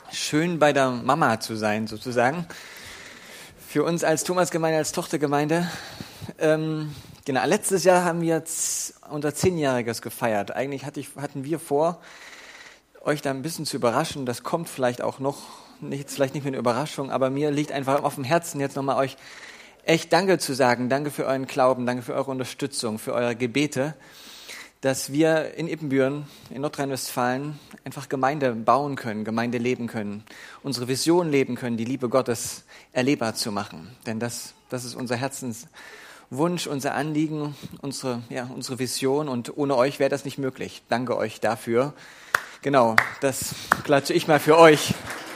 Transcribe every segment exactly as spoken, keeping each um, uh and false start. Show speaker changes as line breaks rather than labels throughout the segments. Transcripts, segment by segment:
Schön bei der Mama zu sein, sozusagen. Für uns als Thomasgemeinde, als Tochtergemeinde. Ähm, genau, letztes Jahr haben wir z- unser Zehnjähriges gefeiert. Eigentlich hatte ich, hatten wir vor, euch da ein bisschen zu überraschen. Das kommt vielleicht auch noch, nicht, vielleicht nicht mehr eine Überraschung, aber mir liegt einfach auf dem Herzen, jetzt nochmal euch echt Danke zu sagen. Danke für euren Glauben, danke für eure Unterstützung, für eure Gebete, dass wir in Ibbenbüren, in Nordrhein-Westfalen, einfach Gemeinde bauen können, Gemeinde leben können, unsere Vision leben können, die Liebe Gottes erlebbar zu machen. Denn das, das ist unser Herzenswunsch, unser Anliegen, unsere, ja, unsere Vision, und ohne euch wäre das nicht möglich. Danke euch dafür. Genau, das klatsche ich mal für euch.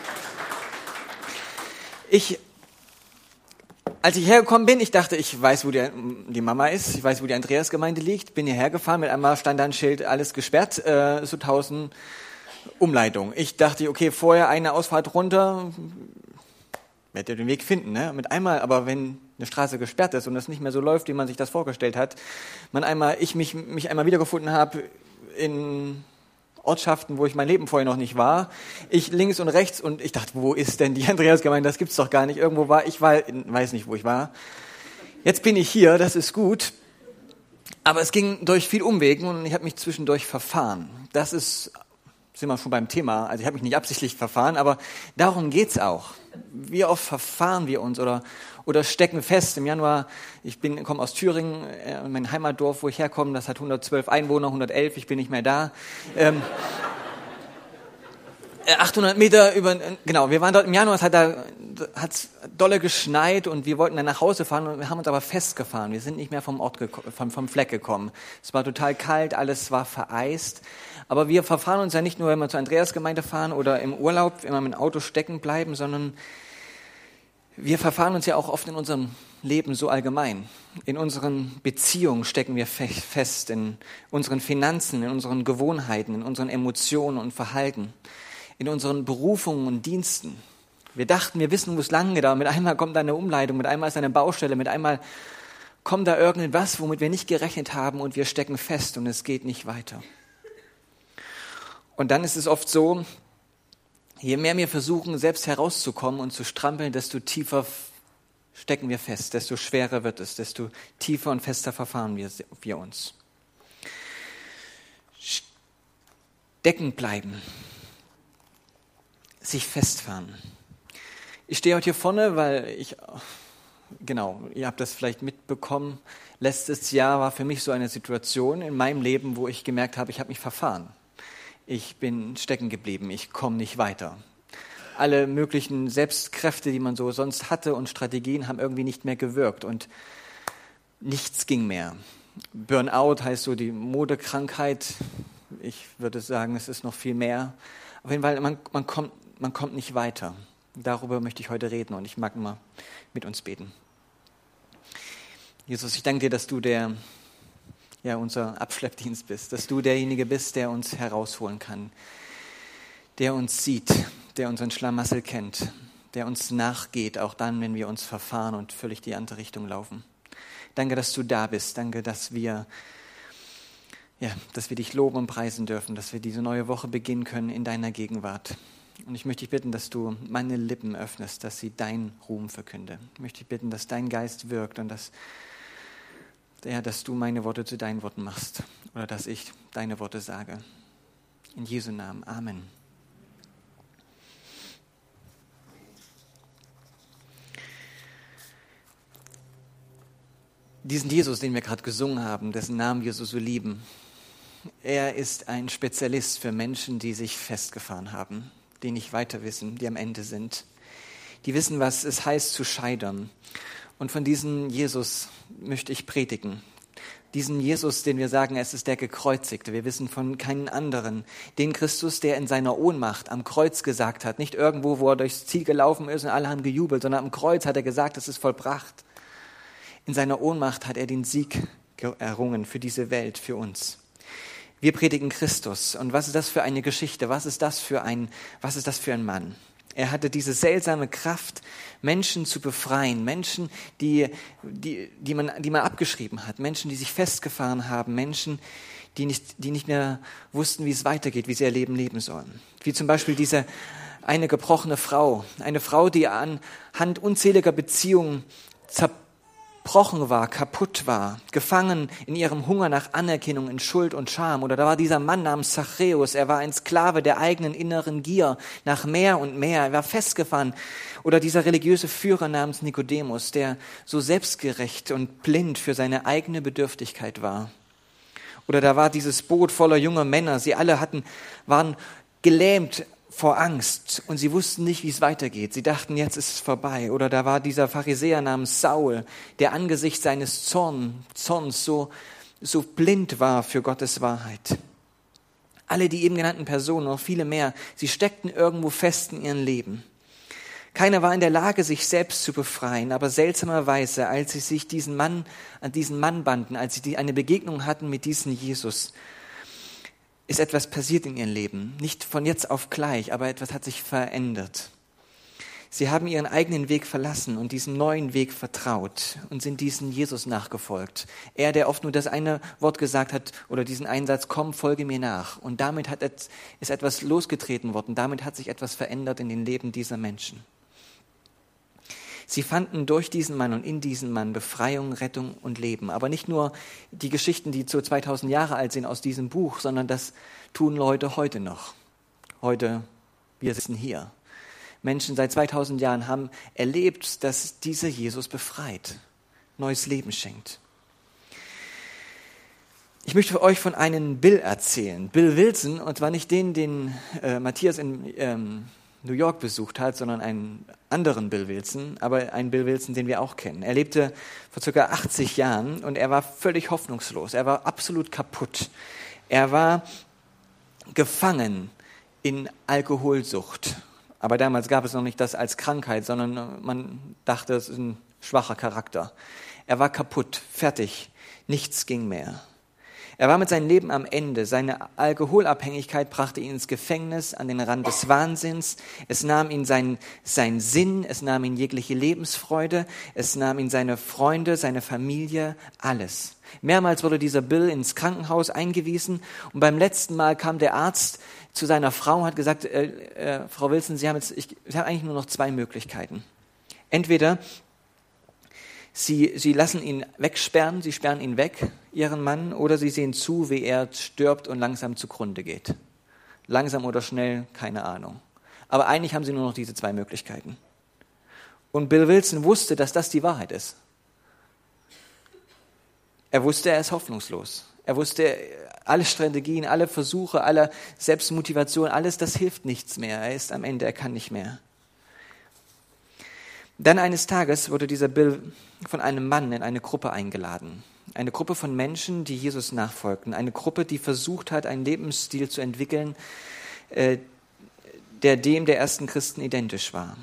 Ich Als ich hergekommen bin, ich dachte, ich weiß, wo die, die Mama ist, ich weiß, wo die Andreasgemeinde liegt, bin hierher gefahren, mit einmal stand da ein Schild, alles gesperrt, äh, so tausend Umleitungen. Ich dachte, okay, vorher eine Ausfahrt runter, werdet ihr den Weg finden, ne? Mit einmal, aber wenn eine Straße gesperrt ist und es nicht mehr so läuft, wie man sich das vorgestellt hat, man einmal, ich mich, mich einmal wiedergefunden habe in Ortschaften, wo ich mein Leben vorher noch nicht war. Ich links und rechts, und ich dachte, wo ist denn die Andreasgemeinde? Das gibt's doch gar nicht. Irgendwo war ich, war, weiß nicht, wo ich war. Jetzt bin ich hier, das ist gut. Aber es ging durch viel Umwegen und ich habe mich zwischendurch verfahren. Das ist, sind wir schon beim Thema. Also ich habe mich nicht absichtlich verfahren, aber darum geht's auch. Wie oft verfahren wir uns oder oder stecken fest. Im Januar, ich bin komme aus Thüringen, äh, mein Heimatdorf, wo ich herkomme, das hat hundertzwölf Einwohner, hundertelf, ich bin nicht mehr da. Ähm, achthundert Meter über, genau, wir waren dort im Januar, es hat da hat's dolle geschneit und wir wollten dann nach Hause fahren und wir haben uns aber festgefahren. Wir sind nicht mehr vom Ort geko- vom, vom Fleck gekommen. Es war total kalt, alles war vereist. Aber wir verfahren uns ja nicht nur, wenn wir zur Andreasgemeinde fahren oder im Urlaub, wenn wir mit dem Auto stecken bleiben, sondern wir verfahren uns ja auch oft in unserem Leben so allgemein. In unseren Beziehungen stecken wir fest, in unseren Finanzen, in unseren Gewohnheiten, in unseren Emotionen und Verhalten, in unseren Berufungen und Diensten. Wir dachten, wir wissen, wo es lang geht, aber mit einmal kommt da eine Umleitung, mit einmal ist eine Baustelle, mit einmal kommt da irgendwas, womit wir nicht gerechnet haben, und wir stecken fest und es geht nicht weiter. Und dann ist es oft so, je mehr wir versuchen, selbst herauszukommen und zu strampeln, desto tiefer stecken wir fest, desto schwerer wird es, desto tiefer und fester verfahren wir, wir uns. Stecken bleiben, sich festfahren. Ich stehe heute hier vorne, weil ich, genau, ihr habt das vielleicht mitbekommen, letztes Jahr war für mich so eine Situation in meinem Leben, wo ich gemerkt habe, ich habe mich verfahren. Ich bin stecken geblieben, ich komme nicht weiter. Alle möglichen Selbstkräfte, die man so sonst hatte, und Strategien haben irgendwie nicht mehr gewirkt und nichts ging mehr. Burnout heißt so die Modekrankheit. Ich würde sagen, es ist noch viel mehr. Auf jeden Fall, man, man, kommt, man kommt nicht weiter. Darüber möchte ich heute reden und ich mag mal mit uns beten. Jesus, ich danke dir, dass du der ja, unser Abschleppdienst bist, dass du derjenige bist, der uns herausholen kann, der uns sieht, der unseren Schlamassel kennt, der uns nachgeht, auch dann, wenn wir uns verfahren und völlig die andere Richtung laufen. Danke, dass du da bist. Danke, dass wir, ja, dass wir dich loben und preisen dürfen, dass wir diese neue Woche beginnen können in deiner Gegenwart. Und ich möchte dich bitten, dass du meine Lippen öffnest, dass sie deinen Ruhm verkünde. Ich möchte dich bitten, dass dein Geist wirkt und dass Ja, dass du meine Worte zu deinen Worten machst oder dass ich deine Worte sage. In Jesu Namen. Amen. Diesen Jesus, den wir gerade gesungen haben, dessen Namen wir so, so lieben, er ist ein Spezialist für Menschen, die sich festgefahren haben, die nicht weiter wissen, die am Ende sind. Die wissen, was es heißt zu scheitern. Und von diesem Jesus möchte ich predigen. Diesen Jesus, den wir sagen, es ist der Gekreuzigte. Wir wissen von keinen anderen. Den Christus, der in seiner Ohnmacht am Kreuz gesagt hat, nicht irgendwo, wo er durchs Ziel gelaufen ist und alle haben gejubelt, sondern am Kreuz hat er gesagt, es ist vollbracht. In seiner Ohnmacht hat er den Sieg errungen für diese Welt, für uns. Wir predigen Christus. Und was ist das für eine Geschichte? Was ist das für ein, was ist das für ein Mann? Er hatte diese seltsame Kraft, Menschen zu befreien, Menschen, die, die, die, man, die man abgeschrieben hat, Menschen, die sich festgefahren haben, Menschen, die nicht, die nicht mehr wussten, wie es weitergeht, wie sie ihr Leben leben sollen. Wie zum Beispiel diese eine gebrochene Frau, eine Frau, die anhand unzähliger Beziehungen zerbrochen war, kaputt war, gefangen in ihrem Hunger nach Anerkennung, in Schuld und Scham. Oder da war dieser Mann namens Zachäus, er war ein Sklave der eigenen inneren Gier nach mehr und mehr, er war festgefahren. Oder dieser religiöse Führer namens Nikodemus, der so selbstgerecht und blind für seine eigene Bedürftigkeit war. Oder da war dieses Boot voller junger Männer, sie alle hatten, waren gelähmt vor Angst und sie wussten nicht, wie es weitergeht. Sie dachten, jetzt ist es vorbei. Oder da war dieser Pharisäer namens Saul, der angesichts seines Zorn, Zorns so, so blind war für Gottes Wahrheit. Alle die eben genannten Personen, noch viele mehr, sie steckten irgendwo fest in ihrem Leben. Keiner war in der Lage, sich selbst zu befreien, aber seltsamerweise, als sie sich diesen Mann, an diesen Mann banden, als sie eine Begegnung hatten mit diesem Jesus, ist etwas passiert in ihrem Leben. Nicht von jetzt auf gleich, aber etwas hat sich verändert. Sie haben ihren eigenen Weg verlassen und diesem neuen Weg vertraut und sind diesem Jesus nachgefolgt. Er, der oft nur das eine Wort gesagt hat oder diesen Einsatz, komm, folge mir nach. Und damit hat es, ist etwas losgetreten worden. Damit hat sich etwas verändert in den Leben dieser Menschen. Sie fanden durch diesen Mann und in diesem Mann Befreiung, Rettung und Leben. Aber nicht nur die Geschichten, die so zweitausend Jahre alt sind aus diesem Buch, sondern das tun Leute heute noch. Heute, wir sitzen hier. Menschen seit zweitausend Jahren haben erlebt, dass dieser Jesus befreit, neues Leben schenkt. Ich möchte euch von einem Bill erzählen. Bill Wilson, und zwar nicht den, den äh, Matthias in ähm, New York besucht hat, sondern einen anderen Bill Wilson, aber einen Bill Wilson, den wir auch kennen. Er lebte vor circa achtzig Jahren und er war völlig hoffnungslos. Er war absolut kaputt. Er war gefangen in Alkoholsucht. Aber damals gab es noch nicht das als Krankheit, sondern man dachte, es ist ein schwacher Charakter. Er war kaputt, fertig, nichts ging mehr. Er war mit seinem Leben am Ende. Seine Alkoholabhängigkeit brachte ihn ins Gefängnis, an den Rand des Wahnsinns. Es nahm ihn sein, sein Sinn, es nahm ihn jegliche Lebensfreude, es nahm ihn seine Freunde, seine Familie, alles. Mehrmals wurde dieser Bill ins Krankenhaus eingewiesen und beim letzten Mal kam der Arzt zu seiner Frau und hat gesagt, äh, äh, Frau Wilson, Sie haben jetzt, ich, Sie haben eigentlich nur noch zwei Möglichkeiten. Entweder Sie, sie lassen ihn wegsperren, sie sperren ihn weg, ihren Mann, oder sie sehen zu, wie er stirbt und langsam zugrunde geht. Langsam oder schnell, keine Ahnung. Aber eigentlich haben sie nur noch diese zwei Möglichkeiten. Und Bill Wilson wusste, dass das die Wahrheit ist. Er wusste, er ist hoffnungslos. Er wusste, alle Strategien, alle Versuche, alle Selbstmotivation, alles, das hilft nichts mehr. Er ist am Ende, er kann nicht mehr. Dann eines Tages wurde dieser Bill von einem Mann in eine Gruppe eingeladen. Eine Gruppe von Menschen, die Jesus nachfolgten. Eine Gruppe, die versucht hat, einen Lebensstil zu entwickeln, äh, der dem der ersten Christen identisch war.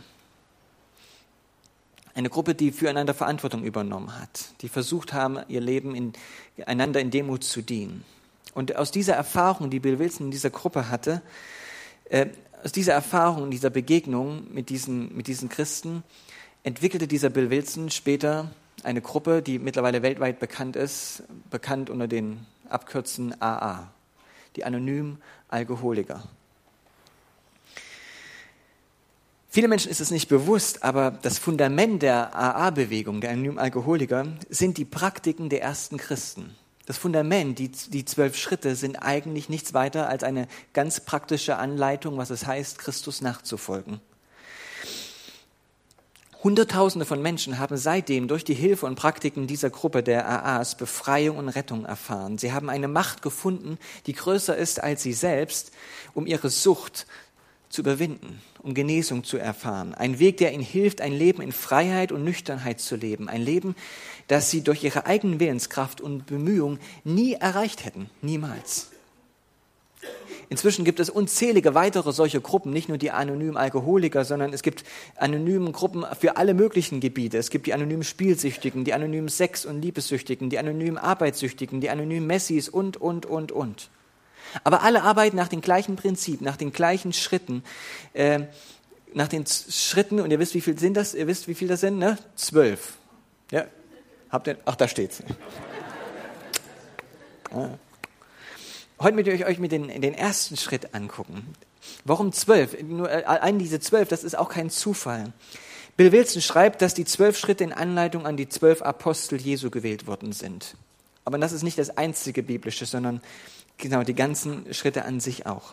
Eine Gruppe, die füreinander Verantwortung übernommen hat. Die versucht haben, ihr Leben in, einander in Demut zu dienen. Und aus dieser Erfahrung, die Bill Wilson in dieser Gruppe hatte, äh, aus dieser Erfahrung, dieser Begegnung mit diesen, mit diesen Christen, entwickelte dieser Bill Wilson später eine Gruppe, die mittlerweile weltweit bekannt ist, bekannt unter den Abkürzen A A, die anonymen Alkoholiker. Viele Menschen ist es nicht bewusst, aber das Fundament der A A-Bewegung, der anonymen Alkoholiker, sind die Praktiken der ersten Christen. Das Fundament, die, die zwölf Schritte, sind eigentlich nichts weiter als eine ganz praktische Anleitung, was es heißt, Christus nachzufolgen. Hunderttausende von Menschen haben seitdem durch die Hilfe und Praktiken dieser Gruppe der A As Befreiung und Rettung erfahren. Sie haben eine Macht gefunden, die größer ist als sie selbst, um ihre Sucht zu überwinden, um Genesung zu erfahren. Ein Weg, der ihnen hilft, ein Leben in Freiheit und Nüchternheit zu leben. Ein Leben, das sie durch ihre eigene Willenskraft und Bemühung nie erreicht hätten. Niemals. Inzwischen gibt es unzählige weitere solche Gruppen, nicht nur die anonymen Alkoholiker, sondern es gibt anonyme Gruppen für alle möglichen Gebiete. Es gibt die anonymen Spielsüchtigen, die anonymen Sex- und Liebessüchtigen, die anonymen Arbeitssüchtigen, die anonymen Messis und, und, und, und. Aber alle arbeiten nach dem gleichen Prinzip, nach den gleichen Schritten, äh, nach den Z- Schritten, und ihr wisst, wie viel sind das? Ihr wisst, wie viel das sind, ne? Zwölf. Ja, habt ihr, ach, da steht's. Ja. Heute möchte ich euch mit den, den ersten Schritt angucken. Warum zwölf? Nur ein diese zwölf, das ist auch kein Zufall. Bill Wilson schreibt, dass die zwölf Schritte in Anleitung an die zwölf Apostel Jesu gewählt worden sind. Aber das ist nicht das einzige biblische, sondern genau die ganzen Schritte an sich auch.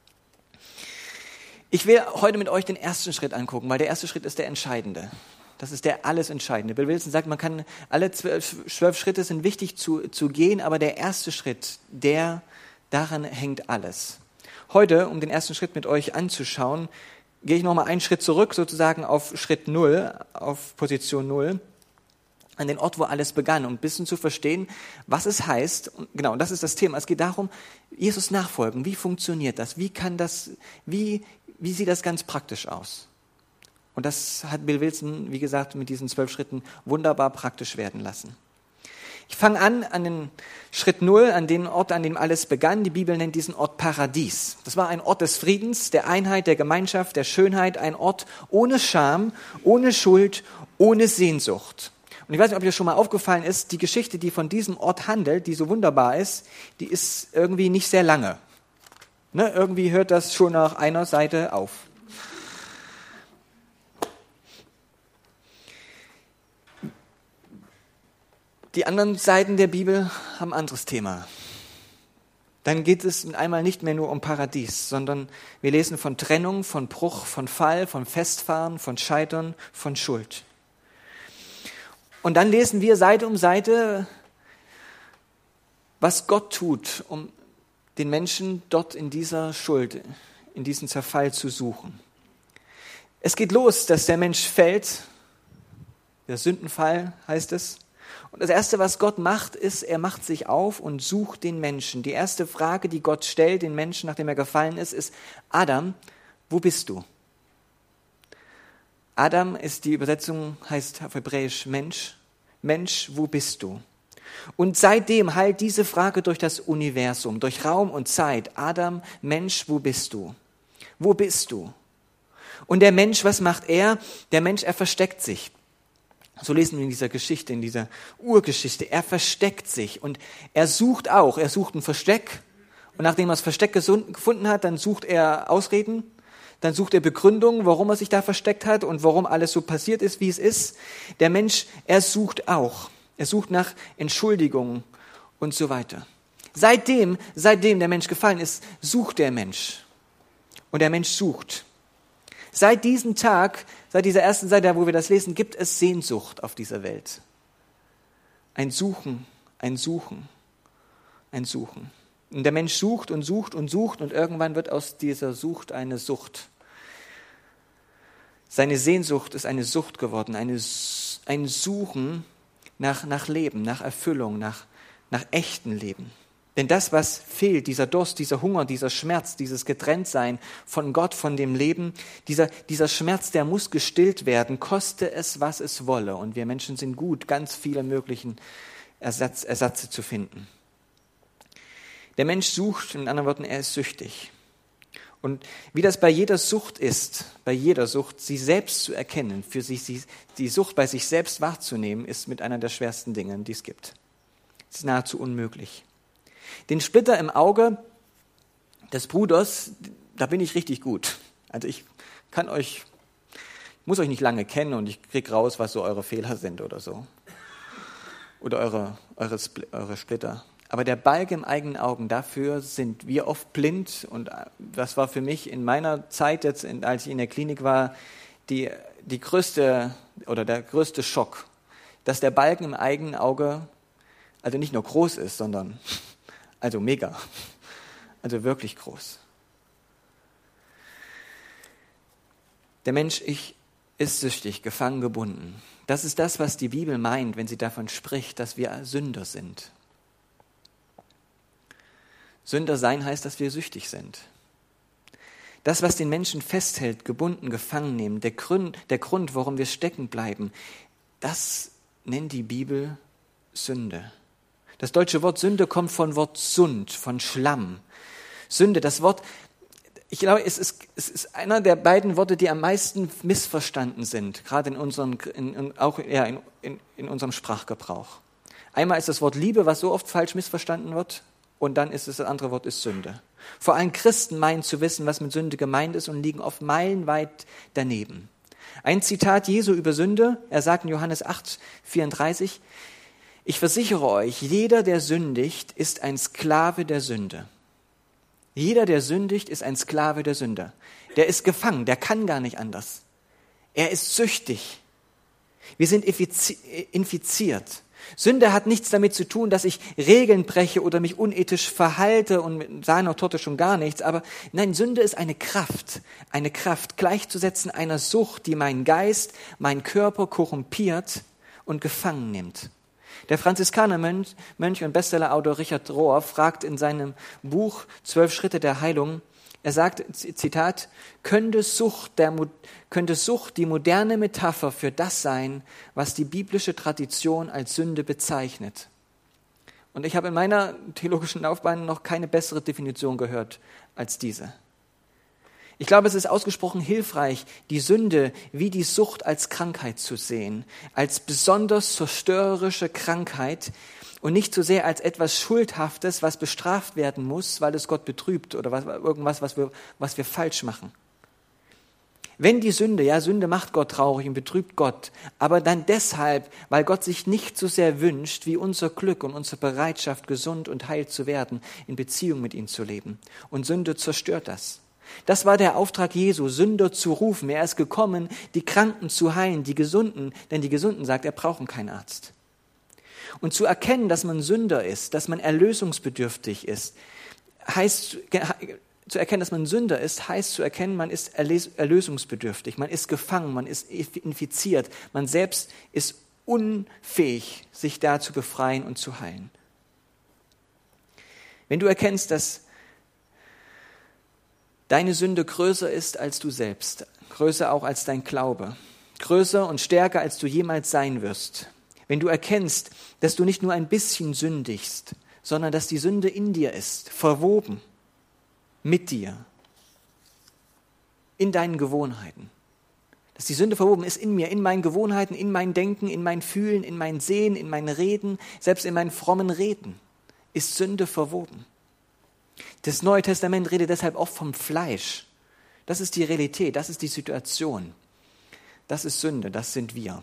Ich will heute mit euch den ersten Schritt angucken, weil der erste Schritt ist der entscheidende. Das ist der alles Entscheidende. Bill Wilson sagt, man kann, alle zwölf, zwölf Schritte sind wichtig zu, zu gehen, aber der erste Schritt, der, daran hängt alles. Heute, um den ersten Schritt mit euch anzuschauen, gehe ich nochmal einen Schritt zurück, sozusagen auf Schritt null, auf Position null, an den Ort, wo alles begann, um ein bisschen zu verstehen, was es heißt. Und genau, das ist das Thema. Es geht darum, Jesus nachfolgen. Wie funktioniert das? Wie kann das, wie, wie sieht das ganz praktisch aus? Und das hat Bill Wilson, wie gesagt, mit diesen zwölf Schritten wunderbar praktisch werden lassen. Ich fange an an den Schritt null, an den Ort, an dem alles begann. Die Bibel nennt diesen Ort Paradies. Das war ein Ort des Friedens, der Einheit, der Gemeinschaft, der Schönheit, ein Ort ohne Scham, ohne Schuld, ohne Sehnsucht. Und ich weiß nicht, ob dir schon mal aufgefallen ist, die Geschichte, die von diesem Ort handelt, die so wunderbar ist, die ist irgendwie nicht sehr lange. Ne? Irgendwie hört das schon nach einer Seite auf. Die anderen Seiten der Bibel haben ein anderes Thema. Dann geht es einmal nicht mehr nur um Paradies, sondern wir lesen von Trennung, von Bruch, von Fall, von Festfahren, von Scheitern, von Schuld. Und dann lesen wir Seite um Seite, was Gott tut, um den Menschen dort in dieser Schuld, in diesem Zerfall zu suchen. Es geht los, dass der Mensch fällt, der Sündenfall heißt es. Und das Erste, was Gott macht, ist, er macht sich auf und sucht den Menschen. Die erste Frage, die Gott stellt, den Menschen, nachdem er gefallen ist, ist, Adam, wo bist du? Adam ist die Übersetzung, heißt auf Hebräisch Mensch. Mensch, wo bist du? Und seitdem hallt diese Frage durch das Universum, durch Raum und Zeit. Adam, Mensch, wo bist du? Wo bist du? Und der Mensch, was macht er? Der Mensch, er versteckt sich. So lesen wir in dieser Geschichte, in dieser Urgeschichte. Er versteckt sich und er sucht auch. Er sucht ein Versteck und nachdem er das Versteck gefunden hat, dann sucht er Ausreden, dann sucht er Begründungen, warum er sich da versteckt hat und warum alles so passiert ist, wie es ist. Der Mensch, er sucht auch. Er sucht nach Entschuldigungen und so weiter. Seitdem, seitdem der Mensch gefallen ist, sucht der Mensch. Und der Mensch sucht. Seit diesem Tag, seit dieser ersten Seite, wo wir das lesen, gibt es Sehnsucht auf dieser Welt. Ein Suchen, ein Suchen, ein Suchen. Und der Mensch sucht und sucht und sucht und irgendwann wird aus dieser Sucht eine Sucht. Seine Sehnsucht ist eine Sucht geworden, eine, ein Suchen nach, nach Leben, nach Erfüllung, nach, nach echtem Leben. Denn das, was fehlt, dieser Durst, dieser Hunger, dieser Schmerz, dieses Getrenntsein von Gott, von dem Leben, dieser, dieser Schmerz, der muss gestillt werden, koste es, was es wolle. Und wir Menschen sind gut, ganz viele möglichen Ersatz, Ersatze zu finden. Der Mensch sucht, in anderen Worten, er ist süchtig. Und wie das bei jeder Sucht ist, bei jeder Sucht, sie selbst zu erkennen, für sich, sie, die Sucht bei sich selbst wahrzunehmen, ist mit einer der schwersten Dinge, die es gibt. Es ist nahezu unmöglich. Den Splitter im Auge des Bruders, da bin ich richtig gut. Also ich kann euch, ich muss euch nicht lange kennen und ich kriege raus, was so eure Fehler sind oder so. Oder eure, eure, eure Splitter. Aber der Balg im eigenen Augen, dafür sind wir oft blind. Und das war für mich in meiner Zeit, jetzt, als ich in der Klinik war, die, die größte oder der größte Schock, dass der Balken im eigenen Auge also nicht nur groß ist, sondern also mega, also wirklich groß. Der Mensch ich, ist süchtig, gefangen, gebunden. Das ist das, was die Bibel meint, wenn sie davon spricht, dass wir Sünder sind. Sünder sein heißt, dass wir süchtig sind. Das, was den Menschen festhält, gebunden, gefangen nehmen, der Grund, der Grund, warum wir stecken bleiben, das nennt die Bibel Sünde. Das deutsche Wort Sünde kommt von Wort Sund, von Schlamm. Sünde, das Wort, ich glaube, es ist, es ist einer der beiden Worte, die am meisten missverstanden sind, gerade in unserem, in, in, auch ja, in, in, in unserem Sprachgebrauch. Einmal ist das Wort Liebe, was so oft falsch missverstanden wird, und dann ist es, das andere Wort ist Sünde. Vor allem Christen meinen zu wissen, was mit Sünde gemeint ist und liegen oft meilenweit daneben. Ein Zitat Jesu über Sünde, er sagt in Johannes acht, vierunddreißig, ich versichere euch, jeder, der sündigt, ist ein Sklave der Sünde. Jeder, der sündigt, ist ein Sklave der Sünde. Der ist gefangen, der kann gar nicht anders. Er ist süchtig. Wir sind infiziert. Sünde hat nichts damit zu tun, dass ich Regeln breche oder mich unethisch verhalte und mit Sahne und Torte schon gar nichts. Aber nein, Sünde ist eine Kraft, eine Kraft gleichzusetzen einer Sucht, die meinen Geist, meinen Körper korrumpiert und gefangen nimmt. Der Franziskanermönch Mönch und Bestsellerautor Richard Rohr fragt in seinem Buch Zwölf Schritte der Heilung, er sagt, Zitat, könnte Sucht, der, könnte Sucht die moderne Metapher für das sein, was die biblische Tradition als Sünde bezeichnet. Und ich habe in meiner theologischen Laufbahn noch keine bessere Definition gehört als diese. Ich glaube, es ist ausgesprochen hilfreich, die Sünde wie die Sucht als Krankheit zu sehen, als besonders zerstörerische Krankheit, und nicht so sehr als etwas Schuldhaftes, was bestraft werden muss, weil es Gott betrübt oder was, irgendwas, was wir, was wir falsch machen. Wenn die Sünde, ja, Sünde macht Gott traurig und betrübt Gott, aber dann deshalb, weil Gott sich nicht so sehr wünscht, wie unser Glück und unsere Bereitschaft, gesund und heil zu werden, in Beziehung mit ihm zu leben. Und Sünde zerstört das. Das war der Auftrag Jesu, Sünder zu rufen. Er ist gekommen, die Kranken zu heilen, die Gesunden, denn die Gesunden, sagt er, brauchen keinen Arzt. Und zu erkennen, dass man Sünder ist, dass man erlösungsbedürftig ist, heißt, zu erkennen, dass man Sünder ist, heißt zu erkennen, man ist erlösungsbedürftig, man ist gefangen, man ist infiziert, man selbst ist unfähig, sich da zu befreien und zu heilen. Wenn du erkennst, dass deine Sünde größer ist als du selbst, größer auch als dein Glaube, größer und stärker als du jemals sein wirst, wenn du erkennst, dass du nicht nur ein bisschen sündigst, sondern dass die Sünde in dir ist, verwoben mit dir, in deinen Gewohnheiten. Dass die Sünde verwoben ist in mir, in meinen Gewohnheiten, in mein Denken, in mein Fühlen, in mein Sehen, in mein Reden, selbst in meinen frommen Reden ist Sünde verwoben. Das Neue Testament redet deshalb oft vom Fleisch. Das ist die Realität, das ist die Situation. Das ist Sünde, das sind wir.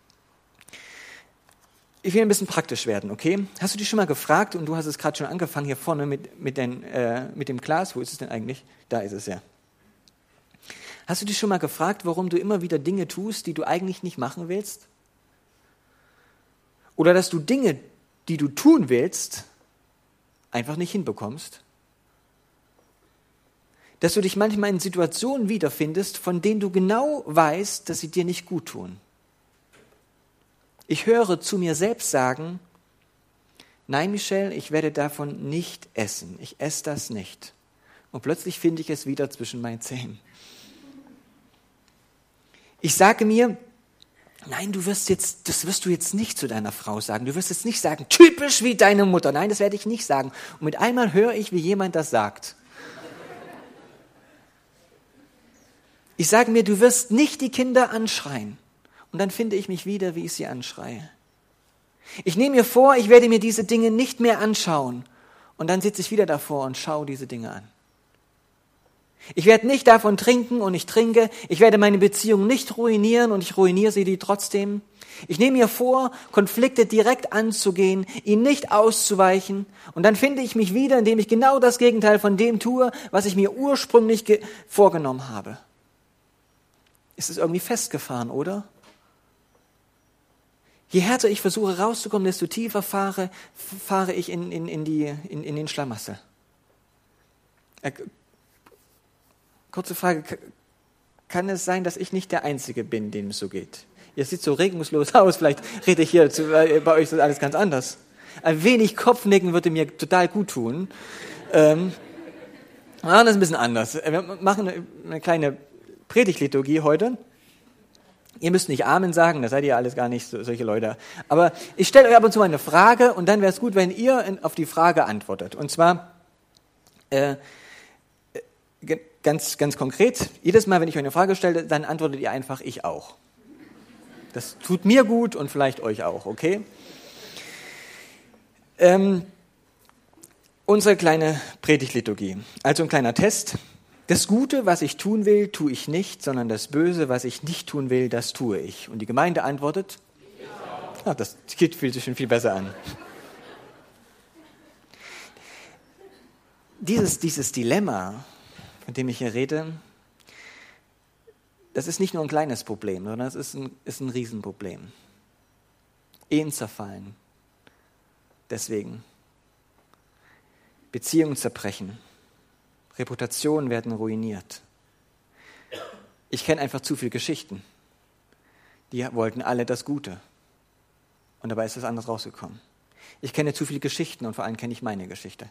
Ich will ein bisschen praktisch werden, okay? Hast du dich schon mal gefragt, und du hast es gerade schon angefangen hier vorne mit, mit, den, äh, mit dem Glas, wo ist es denn eigentlich? Da ist es ja. Hast du dich schon mal gefragt, warum du immer wieder Dinge tust, die du eigentlich nicht machen willst? Oder dass du Dinge, die du tun willst, einfach nicht hinbekommst? Dass du dich manchmal in Situationen wiederfindest, von denen du genau weißt, dass sie dir nicht gut tun. Ich höre zu mir selbst sagen, nein, Michelle, ich werde davon nicht essen. Ich esse das nicht. Und plötzlich finde ich es wieder zwischen meinen Zähnen. Ich sage mir, nein, du wirst jetzt, das wirst du jetzt nicht zu deiner Frau sagen. Du wirst jetzt nicht sagen, typisch wie deine Mutter. Nein, das werde ich nicht sagen. Und mit einmal höre ich, wie jemand das sagt. Ich sage mir, du wirst nicht die Kinder anschreien. Und dann finde ich mich wieder, wie ich sie anschreie. Ich nehme mir vor, ich werde mir diese Dinge nicht mehr anschauen. Und dann sitze ich wieder davor und schaue diese Dinge an. Ich werde nicht davon trinken und ich trinke. Ich werde meine Beziehung nicht ruinieren und ich ruiniere sie die trotzdem. Ich nehme mir vor, Konflikte direkt anzugehen, ihnen nicht auszuweichen. Und dann finde ich mich wieder, indem ich genau das Gegenteil von dem tue, was ich mir ursprünglich ge- vorgenommen habe. Ist es irgendwie festgefahren, oder? Je härter ich versuche rauszukommen, desto tiefer fahre, fahre ich in, in, in, die, in, in den Schlamassel. Äh, kurze Frage, kann es sein, dass ich nicht der Einzige bin, dem es so geht? Ihr seht so regungslos aus, vielleicht rede ich hier, zu, äh, bei euch ist alles ganz anders. Ein wenig Kopfnicken würde mir total gut tun. Ähm, ah, das ist ein bisschen anders. Wir machen eine, eine kleine Predigtliturgie heute. Ihr müsst nicht Amen sagen, das seid ihr alles gar nicht so, solche Leute. Aber ich stelle euch ab und zu mal eine Frage und dann wäre es gut, wenn ihr in, auf die Frage antwortet. Und zwar äh, ganz, ganz konkret, jedes Mal, wenn ich euch eine Frage stelle, dann antwortet ihr einfach, ich auch. Das tut mir gut und vielleicht euch auch, okay? Ähm, Unsere kleine Predigtliturgie. Also ein kleiner Test. Das Gute, was ich tun will, tue ich nicht, sondern das Böse, was ich nicht tun will, das tue ich. Und die Gemeinde antwortet, ja, das fühlt sich schon viel besser an. Dieses, dieses Dilemma, von dem ich hier rede, das ist nicht nur ein kleines Problem, sondern es ist ein, ist ein Riesenproblem. Ehen zerfallen. Deswegen. Beziehungen zerbrechen. Reputationen werden ruiniert. Ich kenne einfach zu viele Geschichten. Die wollten alle das Gute. Und dabei ist das anders rausgekommen. Ich kenne zu viele Geschichten und vor allem kenne ich meine Geschichte.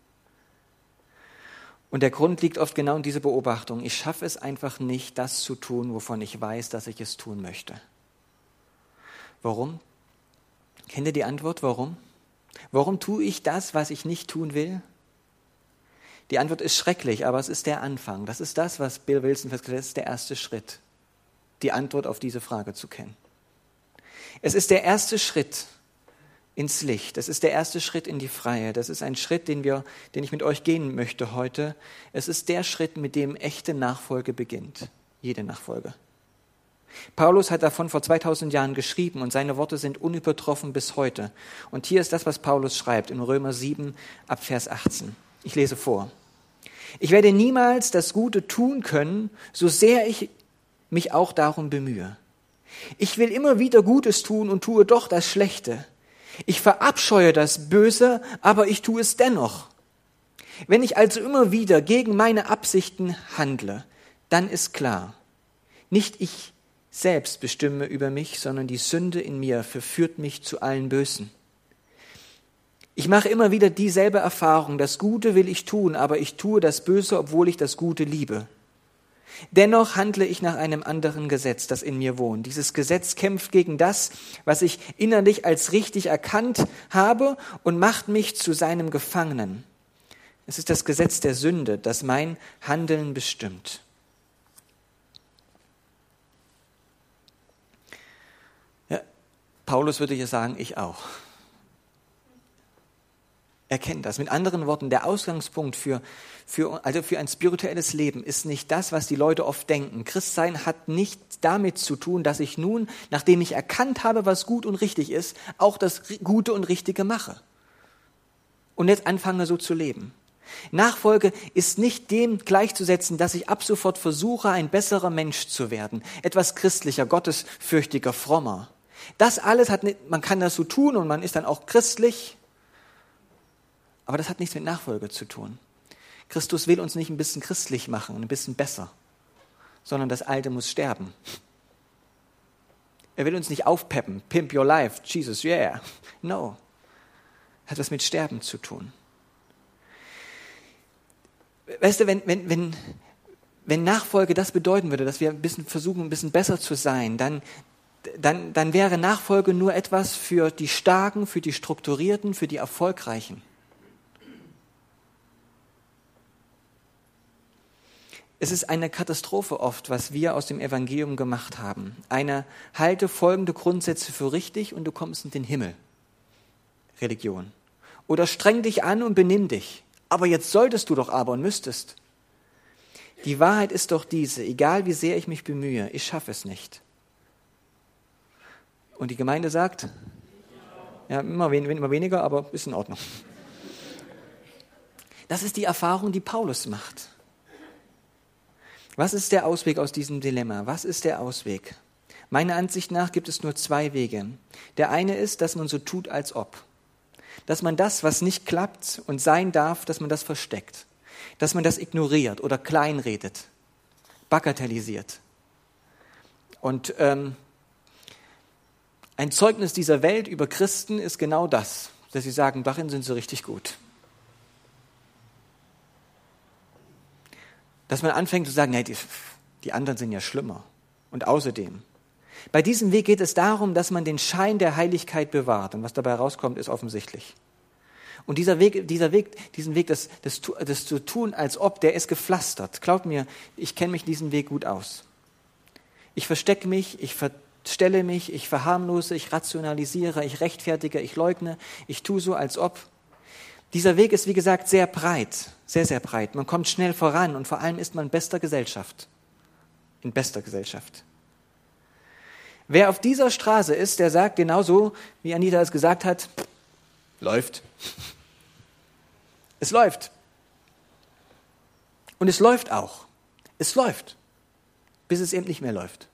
Und der Grund liegt oft genau in dieser Beobachtung. Ich schaffe es einfach nicht, das zu tun, wovon ich weiß, dass ich es tun möchte. Warum? Kennt ihr die Antwort? Warum? Warum tue ich das, was ich nicht tun will? Die Antwort ist schrecklich, aber es ist der Anfang. Das ist das, was Bill Wilson festgestellt hat, das ist der erste Schritt, die Antwort auf diese Frage zu kennen. Es ist der erste Schritt ins Licht. Das ist der erste Schritt in die Freiheit. Das ist ein Schritt, den wir, den ich mit euch gehen möchte heute. Es ist der Schritt, mit dem echte Nachfolge beginnt. Jede Nachfolge. Paulus hat davon vor zweitausend Jahren geschrieben und seine Worte sind unübertroffen bis heute. Und hier ist das, was Paulus schreibt in Römer sieben ab Vers achtzehn. Ich lese vor. Ich werde niemals das Gute tun können, so sehr ich mich auch darum bemühe. Ich will immer wieder Gutes tun und tue doch das Schlechte. Ich verabscheue das Böse, aber ich tue es dennoch. Wenn ich also immer wieder gegen meine Absichten handle, dann ist klar, nicht ich selbst bestimme über mich, sondern die Sünde in mir verführt mich zu allen Bösen. Ich mache immer wieder dieselbe Erfahrung, das Gute will ich tun, aber ich tue das Böse, obwohl ich das Gute liebe. Dennoch handle ich nach einem anderen Gesetz, das in mir wohnt. Dieses Gesetz kämpft gegen das, was ich innerlich als richtig erkannt habe und macht mich zu seinem Gefangenen. Es ist das Gesetz der Sünde, das mein Handeln bestimmt. Ja, Paulus würde hier sagen, ich auch. Er kennt das. Mit anderen Worten, der Ausgangspunkt für, für, also für ein spirituelles Leben ist nicht das, was die Leute oft denken. Christsein hat nichts damit zu tun, dass ich nun, nachdem ich erkannt habe, was gut und richtig ist, auch das Gute und Richtige mache. Und jetzt anfange so zu leben. Nachfolge ist nicht dem gleichzusetzen, dass ich ab sofort versuche, ein besserer Mensch zu werden. Etwas christlicher, gottesfürchtiger, frommer. Das alles hat, nicht, man kann das so tun und man ist dann auch christlich. Aber das hat nichts mit Nachfolge zu tun. Christus will uns nicht ein bisschen christlich machen, ein bisschen besser, sondern das Alte muss sterben. Er will uns nicht aufpeppen, pimp your life, Jesus, yeah. No, hat was mit Sterben zu tun. Weißt du, wenn, wenn, wenn, wenn Nachfolge das bedeuten würde, dass wir ein bisschen versuchen, ein bisschen besser zu sein, dann, dann, dann wäre Nachfolge nur etwas für die Starken, für die Strukturierten, für die Erfolgreichen. Es ist eine Katastrophe oft, was wir aus dem Evangelium gemacht haben. Eine halte folgende Grundsätze für richtig und du kommst in den Himmel. Religion. Oder streng dich an und benimm dich. Aber jetzt solltest du doch aber und müsstest. Die Wahrheit ist doch diese, egal wie sehr ich mich bemühe, ich schaffe es nicht. Und die Gemeinde sagt, ja, immer, wen, immer weniger, aber ist in Ordnung. Das ist die Erfahrung, die Paulus macht. Was ist der Ausweg aus diesem Dilemma? Was ist der Ausweg? Meiner Ansicht nach gibt es nur zwei Wege. Der eine ist, dass man so tut, als ob. Dass man das, was nicht klappt und sein darf, dass man das versteckt. Dass man das ignoriert oder kleinredet, bagatellisiert. Und ähm, ein Zeugnis dieser Welt über Christen ist genau das, dass sie sagen, darin sind sie richtig gut. Dass man anfängt zu sagen, hey, die, die anderen sind ja schlimmer. Und außerdem, bei diesem Weg geht es darum, dass man den Schein der Heiligkeit bewahrt. Und was dabei rauskommt, ist offensichtlich. Und dieser Weg, dieser Weg, diesen Weg, das, das, das zu tun, als ob, der ist gepflastert. Glaubt mir, ich kenne mich diesen Weg gut aus. Ich verstecke mich, ich verstelle mich, ich verharmlose, ich rationalisiere, ich rechtfertige, ich leugne, ich tue so, als ob. Dieser Weg ist, wie gesagt, sehr breit, sehr, sehr breit. Man kommt schnell voran und vor allem ist man in bester Gesellschaft. In bester Gesellschaft. Wer auf dieser Straße ist, der sagt genauso, wie Anita es gesagt hat, läuft. Es läuft. Und es läuft auch. Es läuft. Bis es eben nicht mehr läuft.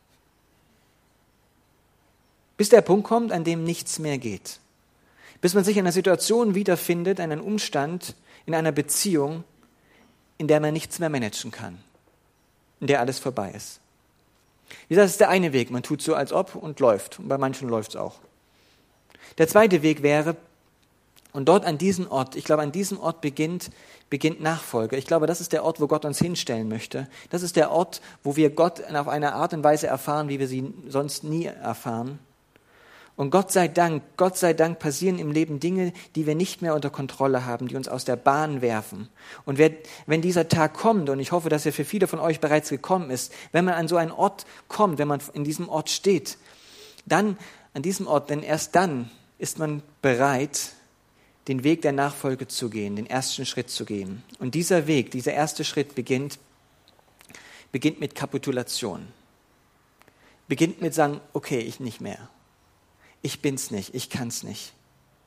Bis der Punkt kommt, an dem nichts mehr geht. Bis man sich in einer Situation wiederfindet, in einem Umstand, in einer Beziehung, in der man nichts mehr managen kann. In der alles vorbei ist. Wie gesagt, das ist der eine Weg. Man tut so, als ob und läuft. Und bei manchen läuft es auch. Der zweite Weg wäre, und dort an diesem Ort, ich glaube, an diesem Ort beginnt, beginnt Nachfolge. Ich glaube, das ist der Ort, wo Gott uns hinstellen möchte. Das ist der Ort, wo wir Gott auf eine Art und Weise erfahren, wie wir sie sonst nie erfahren. Und Gott sei Dank, Gott sei Dank passieren im Leben Dinge, die wir nicht mehr unter Kontrolle haben, die uns aus der Bahn werfen. Und wer, wenn dieser Tag kommt, und ich hoffe, dass er für viele von euch bereits gekommen ist, wenn man an so einen Ort kommt, wenn man in diesem Ort steht, dann an diesem Ort, denn erst dann ist man bereit, den Weg der Nachfolge zu gehen, den ersten Schritt zu gehen. Und dieser Weg, dieser erste Schritt beginnt, beginnt mit Kapitulation. Beginnt mit sagen, okay, ich nicht mehr. Ich bin's nicht, ich kann's nicht.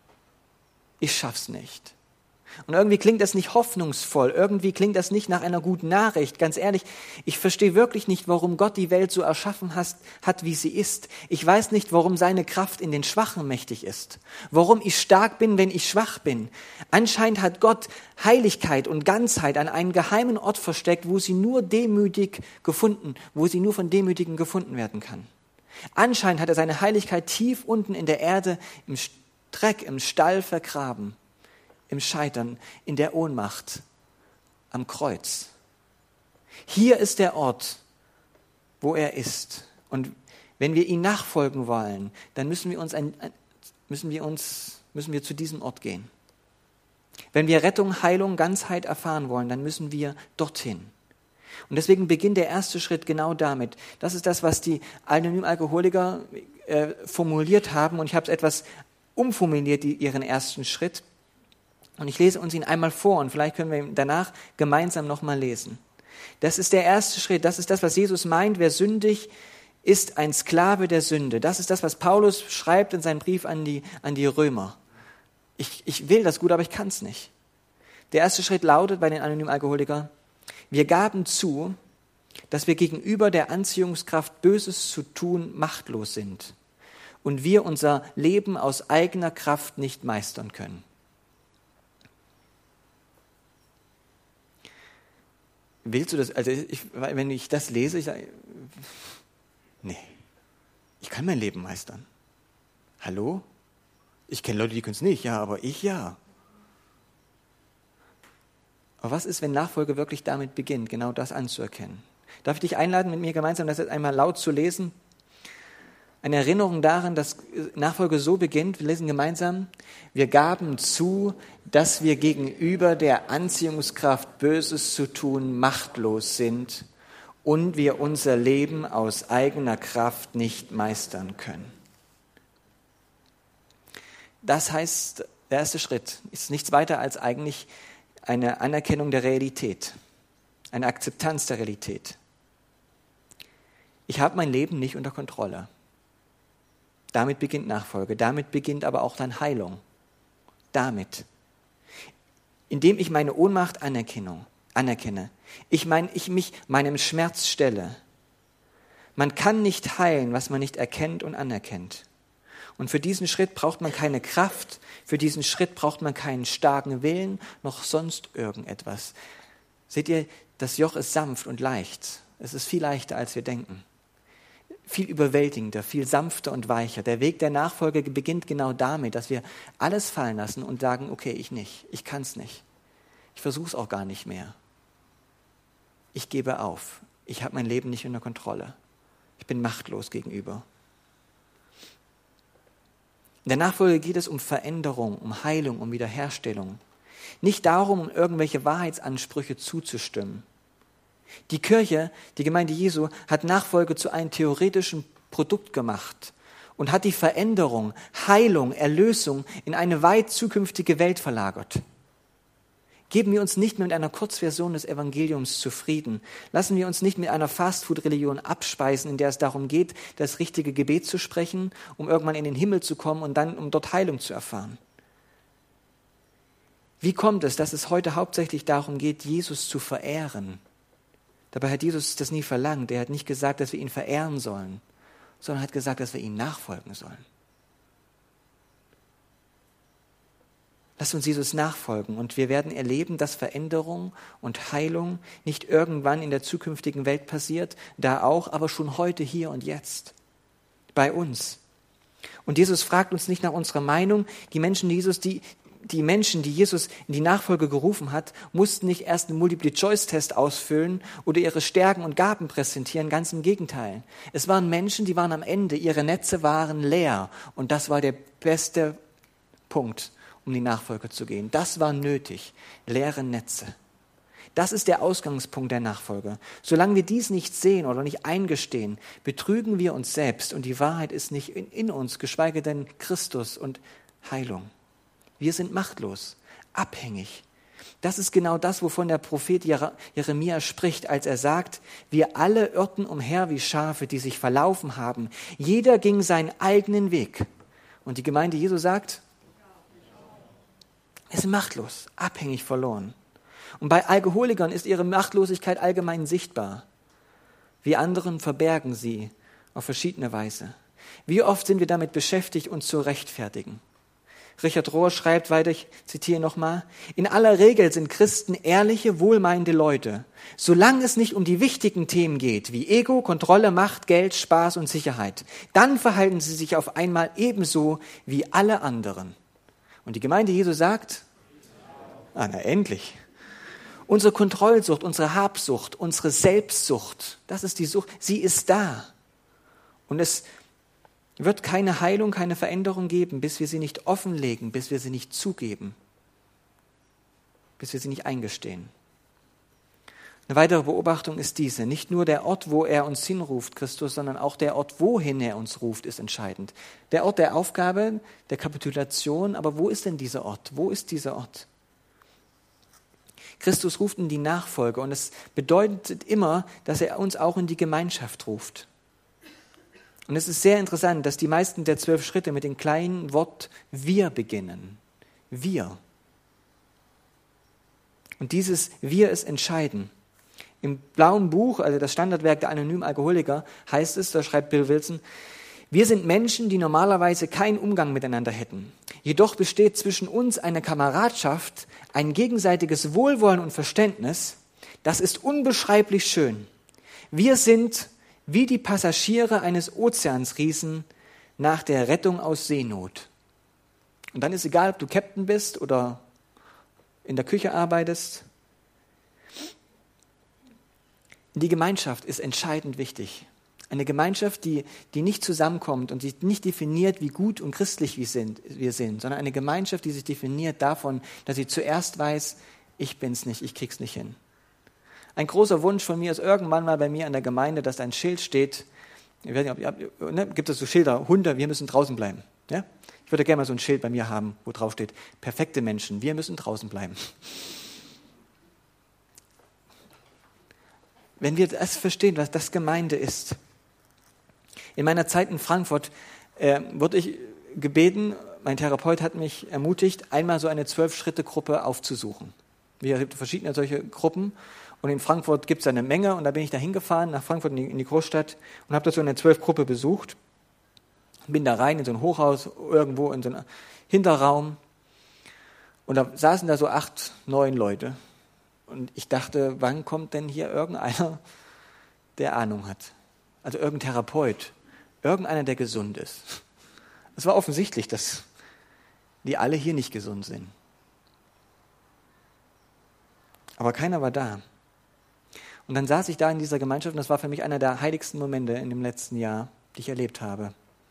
Ich schaff's nicht. Und irgendwie klingt das nicht hoffnungsvoll, irgendwie klingt das nicht nach einer guten Nachricht. Ganz ehrlich, ich verstehe wirklich nicht, warum Gott die Welt so erschaffen hat, hat, wie sie ist. Ich weiß nicht, warum seine Kraft in den Schwachen mächtig ist. Warum ich stark bin, wenn ich schwach bin. Anscheinend hat Gott Heiligkeit und Ganzheit an einen geheimen Ort versteckt, wo sie nur demütig gefunden, wo sie nur von Demütigen gefunden werden kann. Anscheinend hat er seine Heiligkeit tief unten in der Erde, im Dreck, im Stall vergraben, im Scheitern, in der Ohnmacht, am Kreuz. Hier ist der Ort, wo er ist. Und wenn wir ihm nachfolgen wollen, dann müssen wir uns, ein, müssen wir uns, müssen wir zu diesem Ort gehen. Wenn wir Rettung, Heilung, Ganzheit erfahren wollen, dann müssen wir dorthin. Und deswegen beginnt der erste Schritt genau damit. Das ist das, was die Anonymalkoholiker äh, formuliert haben. Und ich habe es etwas umformuliert, die, ihren ersten Schritt. Und ich lese uns ihn einmal vor und vielleicht können wir ihn danach gemeinsam nochmal lesen. Das ist der erste Schritt. Das ist das, was Jesus meint. Wer sündig ist, ein Sklave der Sünde. Das ist das, was Paulus schreibt in seinem Brief an die, an die Römer. Ich, ich will das gut, aber ich kann es nicht. Der erste Schritt lautet bei den Anonymalkoholikern: Wir gaben zu, dass wir gegenüber der Anziehungskraft Böses zu tun machtlos sind und wir unser Leben aus eigener Kraft nicht meistern können. Willst du das, also ich, wenn ich das lese, ich sage, nee, ich kann mein Leben meistern. Hallo? Ich kenne Leute, die können es nicht, ja, aber ich ja. Aber was ist, wenn Nachfolge wirklich damit beginnt, genau das anzuerkennen? Darf ich dich einladen, mit mir gemeinsam das jetzt einmal laut zu lesen? Eine Erinnerung daran, dass Nachfolge so beginnt, wir lesen gemeinsam: Wir gaben zu, dass wir gegenüber der Anziehungskraft Böses zu tun machtlos sind und wir unser Leben aus eigener Kraft nicht meistern können. Das heißt, der erste Schritt ist nichts weiter als eigentlich eine Anerkennung der Realität, eine Akzeptanz der Realität. Ich habe mein Leben nicht unter Kontrolle. Damit beginnt Nachfolge, damit beginnt aber auch dann Heilung. Damit. Indem ich meine Ohnmacht anerkenne, anerkenne. Ich meine, ich mich meinem Schmerz stelle. Man kann nicht heilen, was man nicht erkennt und anerkennt. Und für diesen Schritt braucht man keine Kraft, für diesen Schritt braucht man keinen starken Willen, noch sonst irgendetwas. Seht ihr, das Joch ist sanft und leicht. Es ist viel leichter, als wir denken. Viel überwältigender, viel sanfter und weicher. Der Weg der Nachfolge beginnt genau damit, dass wir alles fallen lassen und sagen, okay, ich nicht, ich kann es nicht. Ich versuche es auch gar nicht mehr. Ich gebe auf. Ich habe mein Leben nicht unter Kontrolle. Ich bin machtlos gegenüber. In der Nachfolge geht es um Veränderung, um Heilung, um Wiederherstellung. Nicht darum, um irgendwelche Wahrheitsansprüche zuzustimmen. Die Kirche, die Gemeinde Jesu, hat Nachfolge zu einem theoretischen Produkt gemacht und hat die Veränderung, Heilung, Erlösung in eine weit zukünftige Welt verlagert. Geben wir uns nicht mehr mit einer Kurzversion des Evangeliums zufrieden. Lassen wir uns nicht mit einer Fastfood-Religion abspeisen, in der es darum geht, das richtige Gebet zu sprechen, um irgendwann in den Himmel zu kommen und dann, um dort Heilung zu erfahren. Wie kommt es, dass es heute hauptsächlich darum geht, Jesus zu verehren? Dabei hat Jesus das nie verlangt. Er hat nicht gesagt, dass wir ihn verehren sollen, sondern hat gesagt, dass wir ihm nachfolgen sollen. Lasst uns Jesus nachfolgen und wir werden erleben, dass Veränderung und Heilung nicht irgendwann in der zukünftigen Welt passiert, da auch, aber schon heute, hier und jetzt, bei uns. Und Jesus fragt uns nicht nach unserer Meinung. Die Menschen, die Jesus, die, die Menschen, die Jesus in die Nachfolge gerufen hat, mussten nicht erst einen Multiple-Choice-Test ausfüllen oder ihre Stärken und Gaben präsentieren, ganz im Gegenteil. Es waren Menschen, die waren am Ende, ihre Netze waren leer und das war der beste Punkt, um die Nachfolge zu gehen. Das war nötig, leere Netze. Das ist der Ausgangspunkt der Nachfolge. Solange wir dies nicht sehen oder nicht eingestehen, betrügen wir uns selbst und die Wahrheit ist nicht in, in uns, geschweige denn Christus und Heilung. Wir sind machtlos, abhängig. Das ist genau das, wovon der Prophet Jeremia spricht, als er sagt, wir alle irrten umher wie Schafe, die sich verlaufen haben. Jeder ging seinen eigenen Weg. Und die Gemeinde Jesu sagt, wir sind machtlos, abhängig, verloren. Und bei Alkoholikern ist ihre Machtlosigkeit allgemein sichtbar. Wir anderen verbergen sie auf verschiedene Weise. Wie oft sind wir damit beschäftigt, uns zu rechtfertigen? Richard Rohr schreibt weiter, ich zitiere nochmal, in aller Regel sind Christen ehrliche, wohlmeinende Leute. Solange es nicht um die wichtigen Themen geht, wie Ego, Kontrolle, Macht, Geld, Spaß und Sicherheit, dann verhalten sie sich auf einmal ebenso wie alle anderen. Und die Gemeinde Jesu sagt, ah, na endlich. Unsere Kontrollsucht, unsere Habsucht, unsere Selbstsucht, das ist die Sucht, sie ist da. Und es wird keine Heilung, keine Veränderung geben, bis wir sie nicht offenlegen, bis wir sie nicht zugeben, bis wir sie nicht eingestehen. Eine weitere Beobachtung ist diese: Nicht nur der Ort, wo er uns hinruft, Christus, sondern auch der Ort, wohin er uns ruft, ist entscheidend. Der Ort der Aufgabe, der Kapitulation, aber wo ist denn dieser Ort? Wo ist dieser Ort? Christus ruft in die Nachfolge und es bedeutet immer, dass er uns auch in die Gemeinschaft ruft. Und es ist sehr interessant, dass die meisten der zwölf Schritte mit dem kleinen Wort wir beginnen. Wir. Und dieses Wir ist entscheidend. Im blauen Buch, also das Standardwerk der anonymen Alkoholiker, heißt es, da schreibt Bill Wilson, wir sind Menschen, die normalerweise keinen Umgang miteinander hätten. Jedoch besteht zwischen uns eine Kameradschaft, ein gegenseitiges Wohlwollen und Verständnis. Das ist unbeschreiblich schön. Wir sind wie die Passagiere eines Ozeansriesen nach der Rettung aus Seenot. Und dann ist egal, ob du Captain bist oder in der Küche arbeitest. Die Gemeinschaft ist entscheidend wichtig. Eine Gemeinschaft, die, die nicht zusammenkommt und die nicht definiert, wie gut und christlich wir sind, wir sind, sondern eine Gemeinschaft, die sich definiert davon, dass sie zuerst weiß, ich bin's nicht, ich krieg's nicht hin. Ein großer Wunsch von mir ist irgendwann mal bei mir an der Gemeinde, dass ein Schild steht, ich weiß nicht, ob, ne, gibt es so Schilder, Hunde, wir müssen draußen bleiben. Ja? Ich würde gerne mal so ein Schild bei mir haben, wo drauf steht, perfekte Menschen, wir müssen draußen bleiben. Wenn wir das verstehen, was das Gemeinde ist. In meiner Zeit in Frankfurt äh, wurde ich gebeten, mein Therapeut hat mich ermutigt, einmal so eine Zwölf-Schritte-Gruppe aufzusuchen. Wir haben verschiedene solche Gruppen und in Frankfurt gibt es eine Menge und da bin ich da hingefahren, nach Frankfurt in die, in die Großstadt und habe da so eine Zwölf-Gruppe besucht. Bin da rein in so ein Hochhaus, irgendwo in so einen Hinterraum und da saßen da so acht, neun Leute. Und ich dachte, wann kommt denn hier irgendeiner, der Ahnung hat? Also irgendein Therapeut, irgendeiner, der gesund ist. Es war offensichtlich, dass die alle hier nicht gesund sind. Aber keiner war da. Und dann saß ich da in dieser Gemeinschaft und das war für mich einer der heiligsten Momente in dem letzten Jahr, die ich erlebt habe.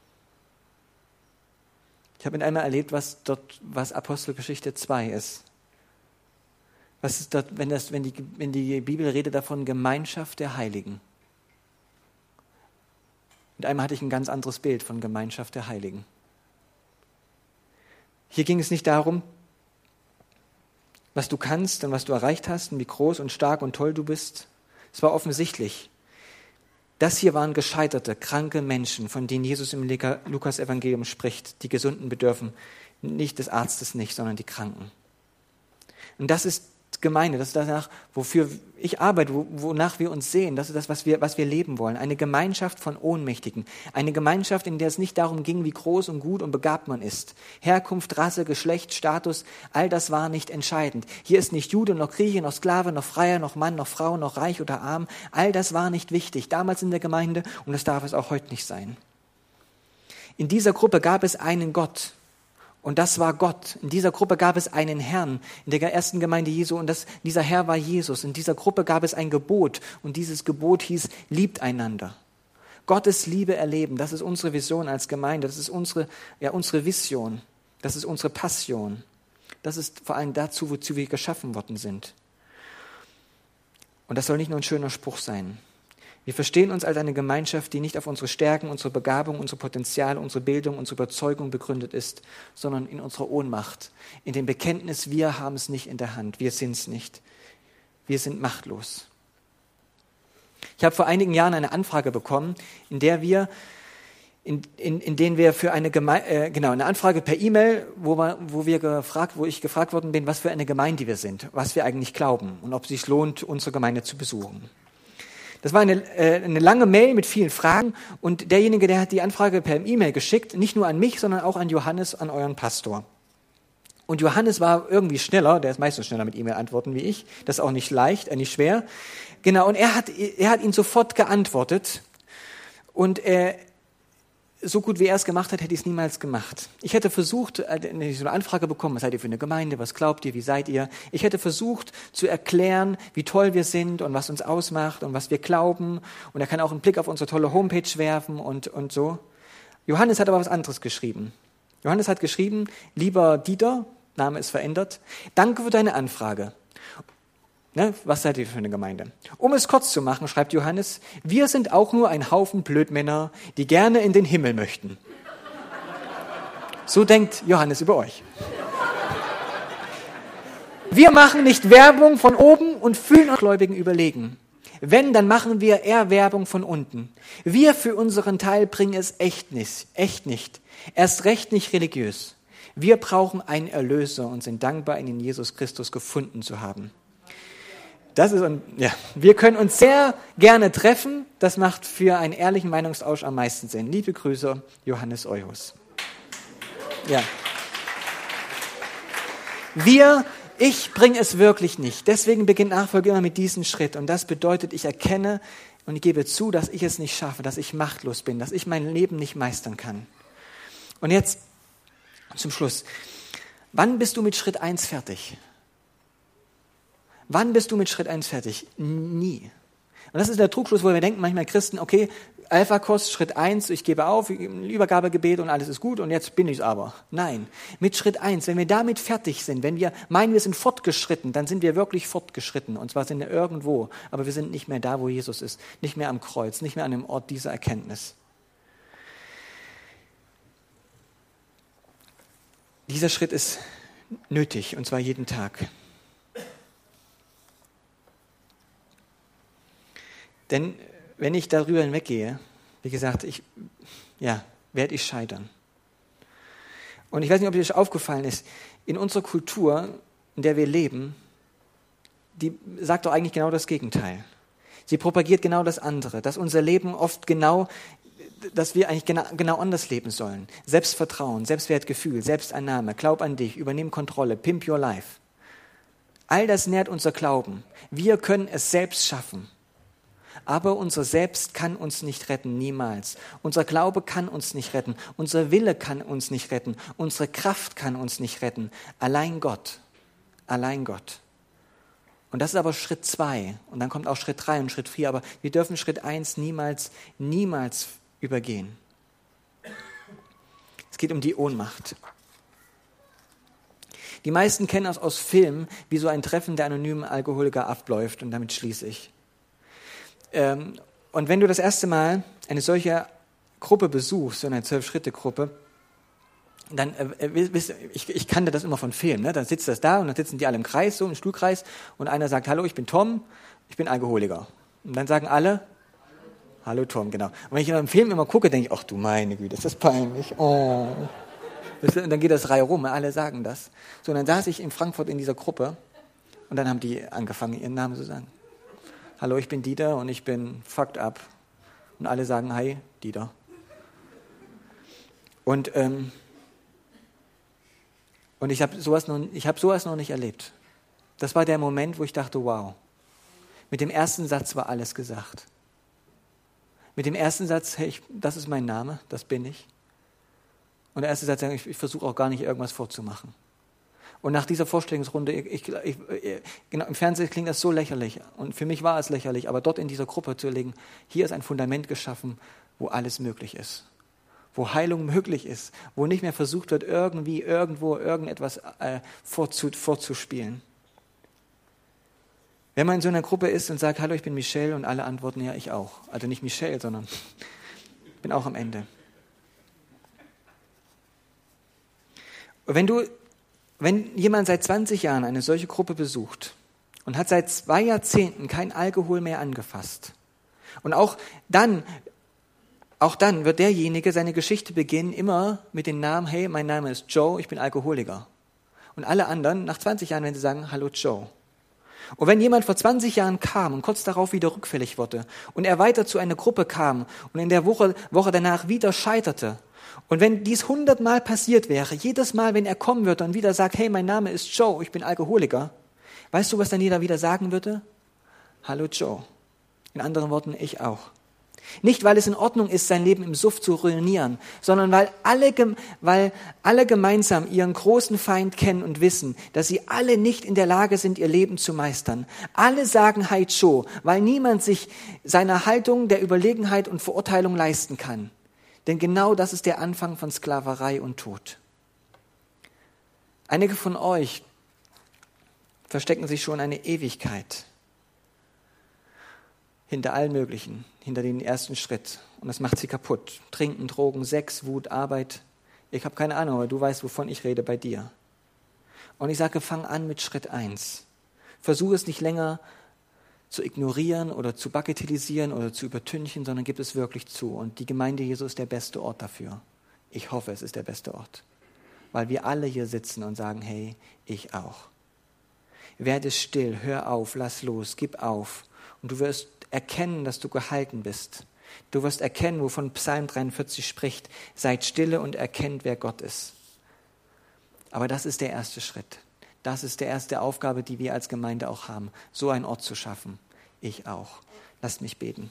Ich habe mit einmal erlebt, was dort, was Apostelgeschichte zwei ist. Was ist dort, wenn, das, wenn, die, wenn die Bibel redet davon, Gemeinschaft der Heiligen. Mit einmal hatte ich ein ganz anderes Bild von Gemeinschaft der Heiligen. Hier ging es nicht darum, was du kannst und was du erreicht hast und wie groß und stark und toll du bist. Es war offensichtlich. Das hier waren gescheiterte, kranke Menschen, von denen Jesus im Lukas-Evangelium spricht. Die Gesunden bedürfen nicht des Arztes nicht, sondern die Kranken. Und das ist Gemeinde, das ist danach, wofür ich arbeite, wonach wir uns sehen. Das ist das, was wir, was wir leben wollen. Eine Gemeinschaft von Ohnmächtigen. Eine Gemeinschaft, in der es nicht darum ging, wie groß und gut und begabt man ist. Herkunft, Rasse, Geschlecht, Status, all das war nicht entscheidend. Hier ist nicht Jude, noch Grieche, noch Sklave, noch Freier, noch Mann, noch Frau, noch reich oder arm. All das war nicht wichtig. Damals in der Gemeinde und das darf es auch heute nicht sein. In dieser Gruppe gab es einen Gott. Und das war Gott. In dieser Gruppe gab es einen Herrn, in der ersten Gemeinde Jesu, und das, dieser Herr war Jesus. In dieser Gruppe gab es ein Gebot, und dieses Gebot hieß, liebt einander. Gottes Liebe erleben, das ist unsere Vision als Gemeinde, das ist unsere, ja, unsere Vision, das ist unsere Passion. Das ist vor allem dazu, wozu wir geschaffen worden sind. Und das soll nicht nur ein schöner Spruch sein. Wir verstehen uns als eine Gemeinschaft, die nicht auf unsere Stärken, unsere Begabung, unsere Potenziale, unsere Bildung, unsere Überzeugung begründet ist, sondern in unserer Ohnmacht, in dem Bekenntnis, wir haben es nicht in der Hand, wir sind es nicht, wir sind machtlos. Ich habe vor einigen Jahren eine Anfrage bekommen, in der wir, in, in, in denen wir für eine Gemeinde, äh, genau, eine Anfrage per E-Mail, wo wir, wo wir gefragt, wo ich gefragt worden bin, was für eine Gemeinde wir sind, was wir eigentlich glauben und ob es sich lohnt, unsere Gemeinde zu besuchen. Das war eine, äh, eine lange Mail mit vielen Fragen und derjenige, der hat die Anfrage per E-Mail geschickt, nicht nur an mich, sondern auch an Johannes, an euren Pastor. Und Johannes war irgendwie schneller, der ist meistens schneller mit E-Mail-Antworten wie ich, das ist auch nicht leicht, äh, nicht schwer. Genau, und er hat, er hat ihn sofort geantwortet und äh, so gut wie er es gemacht hat, hätte ich es niemals gemacht. Ich hätte versucht, so eine Anfrage bekommen, was seid ihr für eine Gemeinde, was glaubt ihr, wie seid ihr? Ich hätte versucht zu erklären, wie toll wir sind und was uns ausmacht und was wir glauben. Und er kann auch einen Blick auf unsere tolle Homepage werfen und, und so. Johannes hat aber was anderes geschrieben. Johannes hat geschrieben, lieber Dieter, Name ist verändert, danke für deine Anfrage. Ne, was seid ihr für eine Gemeinde? Um es kurz zu machen, schreibt Johannes, wir sind auch nur ein Haufen Blödmänner, die gerne in den Himmel möchten. So denkt Johannes über euch. Wir machen nicht Werbung von oben und fühlen uns Gläubigen überlegen. Wenn, dann machen wir eher Werbung von unten. Wir für unseren Teil bringen es echt nicht, echt nicht. Erst recht nicht religiös. Wir brauchen einen Erlöser und sind dankbar, ihn in Jesus Christus gefunden zu haben. Das ist, ja, wir können uns sehr gerne treffen. Das macht für einen ehrlichen Meinungsaustausch am meisten Sinn. Liebe Grüße, Johannes Euhus. Ja. Wir, ich bringe es wirklich nicht. Deswegen beginnt Nachfolge immer mit diesem Schritt. Und das bedeutet, ich erkenne und ich gebe zu, dass ich es nicht schaffe, dass ich machtlos bin, dass ich mein Leben nicht meistern kann. Und jetzt zum Schluss. Wann bist du mit Schritt eins fertig? Wann bist du mit Schritt eins fertig? Nie. Und das ist der Trugschluss, wo wir denken, manchmal Christen, okay, Alpha-Kurs, Schritt eins, ich gebe auf, Übergabegebet und alles ist gut und jetzt bin ich es aber. Nein, mit Schritt eins, wenn wir damit fertig sind, wenn wir meinen, wir sind fortgeschritten, dann sind wir wirklich fortgeschritten und zwar sind wir irgendwo, aber wir sind nicht mehr da, wo Jesus ist, nicht mehr am Kreuz, nicht mehr an dem Ort dieser Erkenntnis. Dieser Schritt ist nötig und zwar jeden Tag. Denn wenn ich darüber hinweggehe, wie gesagt, ich, ja, werde ich scheitern. Und ich weiß nicht, ob dir das aufgefallen ist, in unserer Kultur, in der wir leben, die sagt doch eigentlich genau das Gegenteil. Sie propagiert genau das andere, dass unser Leben oft genau, dass wir eigentlich genau, genau anders leben sollen. Selbstvertrauen, Selbstwertgefühl, Selbstannahme, glaub an dich, übernimm Kontrolle, pimp your life. All das nährt unser Glauben. Wir können es selbst schaffen. Aber unser Selbst kann uns nicht retten, niemals. Unser Glaube kann uns nicht retten. Unser Wille kann uns nicht retten. Unsere Kraft kann uns nicht retten. Allein Gott. Allein Gott. Und das ist aber Schritt zwei. Und dann kommt auch Schritt drei und Schritt vier. Aber wir dürfen Schritt eins niemals, niemals übergehen. Es geht um die Ohnmacht. Die meisten kennen das aus Filmen, wie so ein Treffen der anonymen Alkoholiker abläuft. Und damit schließe ich. Und wenn du das erste Mal eine solche Gruppe besuchst, so eine Zwölf-Schritte-Gruppe, dann, äh, wisst, ich, ich kannte das immer von Filmen, ne? Dann sitzt das da und dann sitzen die alle im Kreis, so im Stuhlkreis und einer sagt, hallo, ich bin Tom, ich bin Alkoholiker. Und dann sagen alle, hallo Tom, genau. Und wenn ich in einem Film immer gucke, denke ich, ach du meine Güte, ist das peinlich. Oh. Und dann geht das Reihe rum, alle sagen das. So, und dann saß ich in Frankfurt in dieser Gruppe und dann haben die angefangen, ihren Namen zu sagen. Hallo, ich bin Dieter und ich bin fucked up. Und alle sagen, hi, Dieter. Und, ähm, und ich habe sowas, noch, ich hab sowas noch nicht erlebt. Das war der Moment, wo ich dachte, wow. Mit dem ersten Satz war alles gesagt. Mit dem ersten Satz, hey, ich, das ist mein Name, das bin ich. Und der erste Satz, ich, ich versuche auch gar nicht irgendwas vorzumachen. Und nach dieser Vorstellungsrunde, ich, ich, ich, genau, im Fernsehen klingt das so lächerlich. Und für mich war es lächerlich, aber dort in dieser Gruppe zu legen, hier ist ein Fundament geschaffen, wo alles möglich ist. Wo Heilung möglich ist. Wo nicht mehr versucht wird, irgendwie, irgendwo, irgendetwas äh, vorzu, vorzuspielen. Wenn man in so einer Gruppe ist und sagt, hallo, ich bin Michelle, und alle antworten, ja, ich auch. Also nicht Michelle, sondern ich bin auch am Ende. Wenn du, wenn jemand seit zwanzig Jahren eine solche Gruppe besucht und hat seit zwei Jahrzehnten kein Alkohol mehr angefasst und auch dann, auch dann wird derjenige seine Geschichte beginnen immer mit dem Namen, hey, mein Name ist Joe, ich bin Alkoholiker. Und alle anderen, nach zwanzig Jahren, werden sie sagen, hallo Joe. Und wenn jemand vor zwanzig Jahren kam und kurz darauf wieder rückfällig wurde und er weiter zu einer Gruppe kam und in der Woche, Woche danach wieder scheiterte, und wenn dies hundertmal passiert wäre, jedes Mal, wenn er kommen würde und wieder sagt, hey, mein Name ist Joe, ich bin Alkoholiker, weißt du, was dann jeder wieder sagen würde? Hallo Joe. In anderen Worten, ich auch. Nicht, weil es in Ordnung ist, sein Leben im Suff zu ruinieren, sondern weil alle, weil alle gemeinsam ihren großen Feind kennen und wissen, dass sie alle nicht in der Lage sind, ihr Leben zu meistern. Alle sagen Hai Joe, weil niemand sich seiner Haltung der Überlegenheit und Verurteilung leisten kann. Denn genau das ist der Anfang von Sklaverei und Tod. Einige von euch verstecken sich schon eine Ewigkeit hinter allen Möglichen, hinter den ersten Schritt. Und das macht sie kaputt. Trinken, Drogen, Sex, Wut, Arbeit. Ich habe keine Ahnung, aber du weißt, wovon ich rede bei dir. Und ich sage, fang an mit Schritt eins. Versuche es nicht länger zu ignorieren oder zu bagatellisieren oder zu übertünchen, sondern gib es wirklich zu. Und die Gemeinde Jesu ist der beste Ort dafür. Ich hoffe, es ist der beste Ort. Weil wir alle hier sitzen und sagen, hey, ich auch. Werde still, hör auf, lass los, gib auf. Und du wirst erkennen, dass du gehalten bist. Du wirst erkennen, wovon Psalm dreiundvierzig spricht. Seid stille und erkennt, wer Gott ist. Aber das ist der erste Schritt. Das ist die erste Aufgabe, die wir als Gemeinde auch haben, so einen Ort zu schaffen. Ich auch. Lasst mich beten.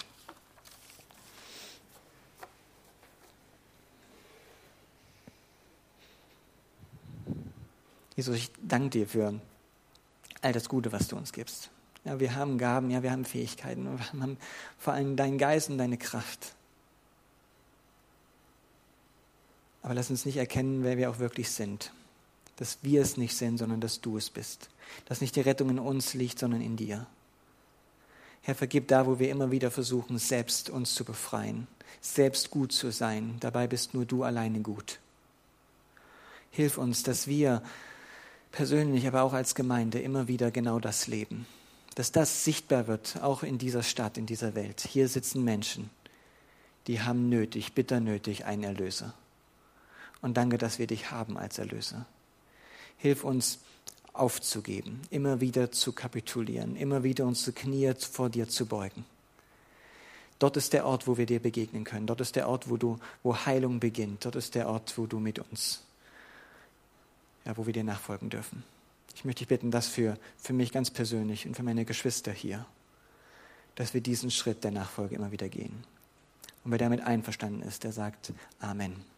Jesus, ich danke dir für all das Gute, was du uns gibst. Ja, wir haben Gaben, ja, wir haben Fähigkeiten und wir haben vor allem deinen Geist und deine Kraft. Aber lass uns nicht erkennen, wer wir auch wirklich sind. Dass wir es nicht sind, sondern dass du es bist. Dass nicht die Rettung in uns liegt, sondern in dir. Herr, vergib da, wo wir immer wieder versuchen, selbst uns zu befreien, selbst gut zu sein. Dabei bist nur du alleine gut. Hilf uns, dass wir persönlich, aber auch als Gemeinde immer wieder genau das leben. Dass das sichtbar wird, auch in dieser Stadt, in dieser Welt. Hier sitzen Menschen, die haben nötig, bitter nötig, einen Erlöser. Und danke, dass wir dich haben als Erlöser. Hilf uns aufzugeben, immer wieder zu kapitulieren, immer wieder unsere Knie vor dir zu beugen. Dort ist der Ort, wo wir dir begegnen können. Dort ist der Ort, wo du, wo Heilung beginnt. Dort ist der Ort, wo du mit uns, ja, wo wir dir nachfolgen dürfen. Ich möchte dich bitten, das für, für mich ganz persönlich und für meine Geschwister hier, dass wir diesen Schritt der Nachfolge immer wieder gehen. Und wer damit einverstanden ist, der sagt Amen.